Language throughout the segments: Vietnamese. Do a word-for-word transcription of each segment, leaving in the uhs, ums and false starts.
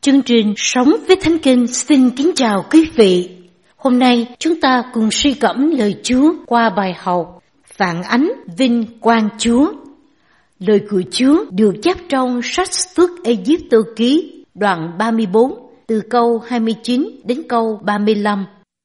Chương trình Sống với Thánh Kinh xin kính chào quý vị. Hôm nay chúng ta cùng suy gẫm lời Chúa qua bài học Phản ánh vinh quang Chúa. Lời của Chúa được chép trong sách Xuất Ê-díp-tô ký đoạn ba mươi bốn từ câu hai mươi chín đến câu ba mươi lăm.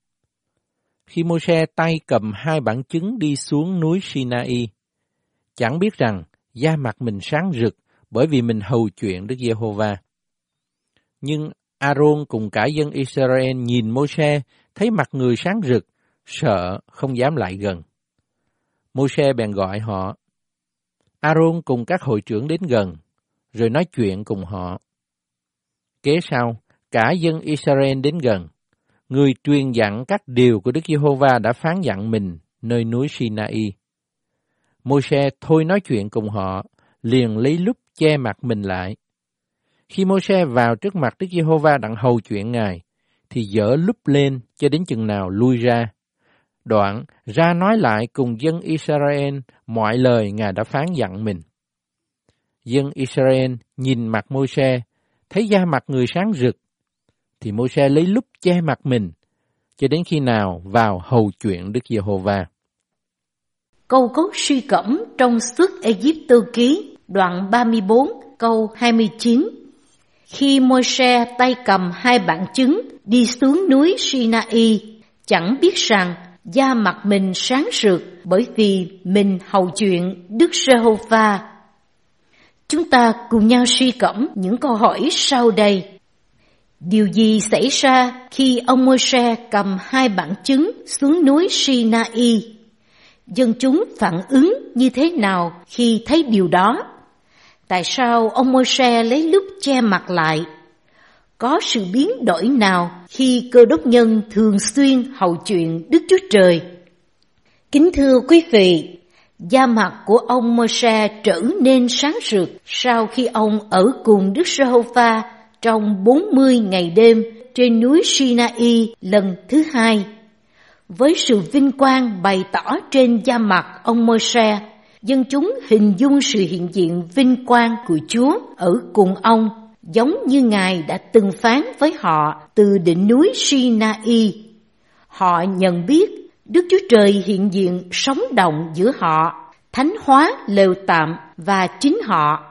Khi Mô-se tay cầm hai bản chứng đi xuống núi Si-na-y, chẳng biết rằng da mặt mình sáng rực bởi vì mình hầu chuyện Đức Giê-hô-va. Nhưng A-rôn cùng cả dân Israel nhìn Mô-se, thấy mặt người sáng rực, sợ không dám lại gần. Mô-se bèn gọi họ. A-rôn cùng các hội trưởng đến gần, rồi nói chuyện cùng họ. Kế sau, cả dân Israel đến gần. Người truyền dặn các điều của Đức Giê-hô-va đã phán dặn mình nơi núi Si-na-y. Mô-se thôi nói chuyện cùng họ, liền lấy lúp che mặt mình lại. Khi Mô-se vào trước mặt Đức Giê-hô-va đặng hầu chuyện Ngài, thì dỡ lúp lên cho đến chừng nào lui ra. Đoạn ra nói lại cùng dân Israel mọi lời Ngài đã phán dặn mình. Dân Israel nhìn mặt Mô-se, thấy da mặt người sáng rực, thì Mô-se lấy lúp che mặt mình, cho đến khi nào vào hầu chuyện Đức Giê-hô-va. Câu cốt suy gẫm trong Xuất Ê-díp-tô ký đoạn ba mươi bốn câu hai mươi chín. Khi Mô-se tay cầm hai bản chứng đi xuống núi Si-na-y, chẳng biết rằng da mặt mình sáng rực bởi vì mình hầu chuyện Đức Giê-hô-va. Chúng ta cùng nhau suy gẫm những câu hỏi sau đây. Điều gì xảy ra khi ông Mô-se cầm hai bản chứng xuống núi Si-na-y? Dân chúng phản ứng như thế nào khi thấy điều đó? Tại sao ông Mô-se lấy lúp che mặt lại? Có sự biến đổi nào khi Cơ Đốc nhân thường xuyên hầu chuyện Đức Chúa Trời? Kính thưa quý vị, da mặt của ông Mô-se trở nên sáng rực sau khi ông ở cùng Đức Giê-hô-va trong bốn mươi ngày đêm trên núi Si-na-y lần thứ hai. Với sự vinh quang bày tỏ trên da mặt ông Mô-se, dân chúng hình dung sự hiện diện vinh quang của Chúa ở cùng ông, giống như Ngài đã từng phán với họ từ đỉnh núi Si-na-y. Họ nhận biết Đức Chúa Trời hiện diện sống động giữa họ, thánh hóa lều tạm và chính họ.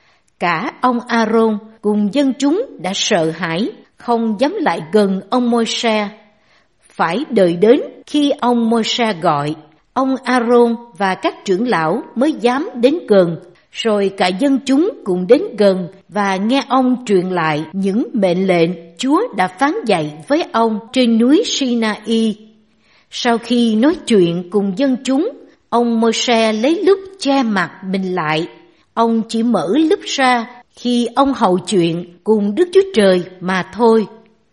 Cả ông A-rôn cùng dân chúng đã sợ hãi, không dám lại gần ông Mô-se. Phải đợi đến khi ông Mô-se gọi, ông A-rôn và các trưởng lão mới dám đến gần, rồi cả dân chúng cũng đến gần và nghe ông truyền lại những mệnh lệnh Chúa đã phán dạy với ông trên núi Si-na-y. Sau khi nói chuyện cùng dân chúng, ông Mô-se lấy lúp che mặt mình lại. Ông chỉ mở lúp ra khi ông hầu chuyện cùng Đức Chúa Trời mà thôi.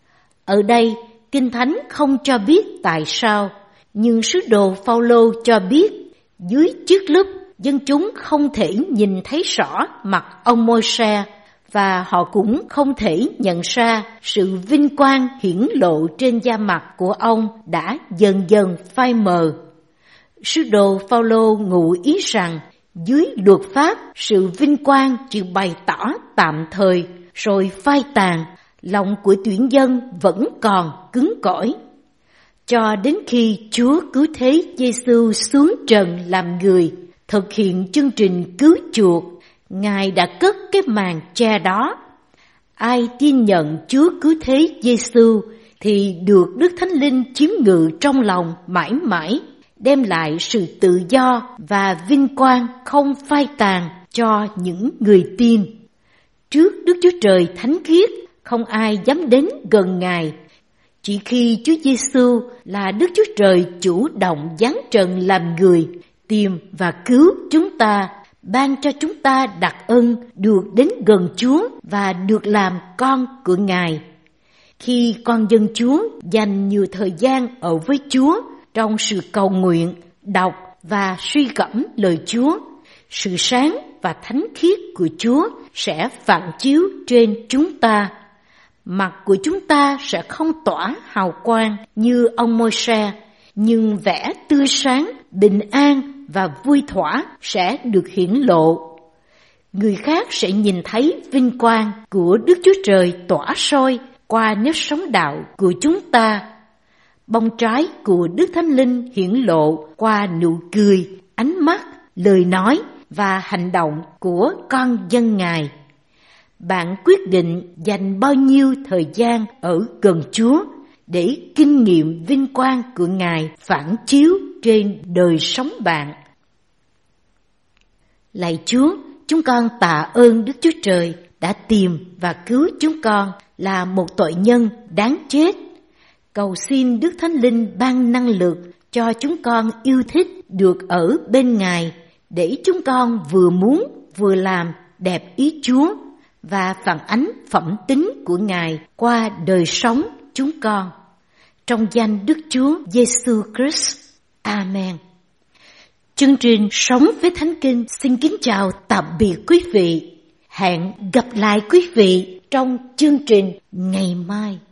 Ở đây, Kinh Thánh không cho biết tại sao, nhưng sứ đồ Phao-lô cho biết dưới chiếc lúp, dân chúng không thể nhìn thấy rõ mặt ông Mô-se và họ cũng không thể nhận ra sự vinh quang hiển lộ trên da mặt của ông đã dần dần phai mờ. Sứ đồ Phao-lô ngụ ý rằng dưới luật pháp, sự vinh quang chỉ bày tỏ tạm thời rồi phai tàn, lòng của tuyển dân vẫn còn cứng cỏi. Cho đến khi Chúa cứu thế Giê-xu xuống trần làm người, thực hiện chương trình cứu chuộc, Ngài đã cất cái màn che đó. Ai tin nhận Chúa cứu thế Giê-xu thì được Đức Thánh Linh chiếm ngự trong lòng mãi mãi, đem lại sự tự do và vinh quang không phai tàn cho những người tin. Trước Đức Chúa Trời thánh khiết, không ai dám đến gần Ngài. Chỉ khi Chúa Giê-xu là Đức Chúa Trời chủ động giáng trần làm người, tìm và cứu chúng ta, ban cho chúng ta đặc ân được đến gần Chúa và được làm con của Ngài. Khi con dân Chúa dành nhiều thời gian ở với Chúa trong sự cầu nguyện, đọc và suy gẫm lời Chúa, sự sáng và thánh khiết của Chúa sẽ phản chiếu trên chúng ta. Mặt của chúng ta sẽ không tỏa hào quang như ông Mô-se, nhưng vẻ tươi sáng, bình an và vui thỏa sẽ được hiển lộ. người khác sẽ nhìn thấy vinh quang của Đức Chúa Trời tỏa soi qua nếp sống đạo của chúng ta. Bông trái của Đức Thánh Linh hiển lộ qua nụ cười, ánh mắt, lời nói và hành động của con dân Ngài. Bạn quyết định dành bao nhiêu thời gian ở gần Chúa để kinh nghiệm vinh quang của Ngài phản chiếu trên đời sống bạn. Lạy Chúa, chúng con tạ ơn Đức Chúa Trời đã tìm và cứu chúng con là một tội nhân đáng chết. Cầu xin Đức Thánh Linh ban năng lực cho chúng con yêu thích được ở bên Ngài, để chúng con vừa muốn vừa làm đẹp ý Chúa và phản ánh phẩm tính của Ngài qua đời sống chúng con. Trong danh Đức Chúa Giêsu Christ. Amen. Chương trình Sống với Thánh Kinh xin kính chào tạm biệt quý vị. Hẹn gặp lại quý vị trong chương trình ngày mai.